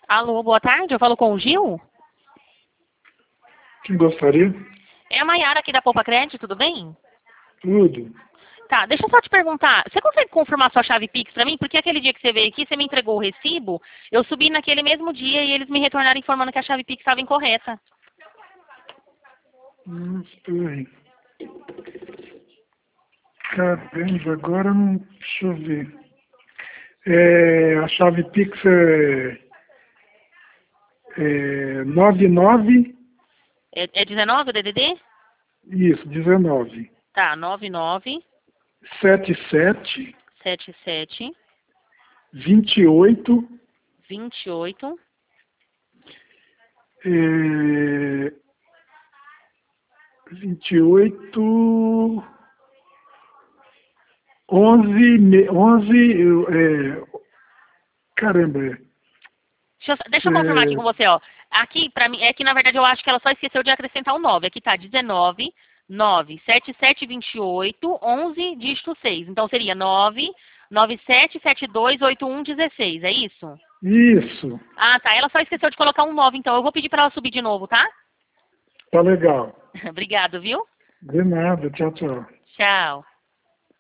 Alô, boa tarde, eu falo com o Gil? Quem gostaria? É a Maiara aqui da Poupa Crédito, tudo bem? Tudo. Tá, deixa eu só te perguntar, você consegue confirmar sua chave Pix pra mim? Porque aquele dia que você veio aqui, você me entregou o recibo, eu subi naquele mesmo dia e eles me retornaram informando que a chave Pix estava incorreta. Espera aí. Caramba, agora não. Deixa eu ver. A chave Pix é 99. É 19 o DDD? Isso, 19. Tá, 99 77 77 28 28 é, 28 11 caramba. Deixa eu confirmar aqui com você, ó. Aqui, pra mim, é que na verdade eu acho que ela só esqueceu de acrescentar o 9. Aqui tá 19, 9, 77, 28, 11, dígito 6. Então seria 9, 97, 72, 81, 16. É isso? Isso, Ah, tá. Ela só esqueceu de colocar um 9, então eu vou pedir pra ela subir de novo, tá? tá legal. Obrigado, viu? De nada, tchau, tchau. Tchau.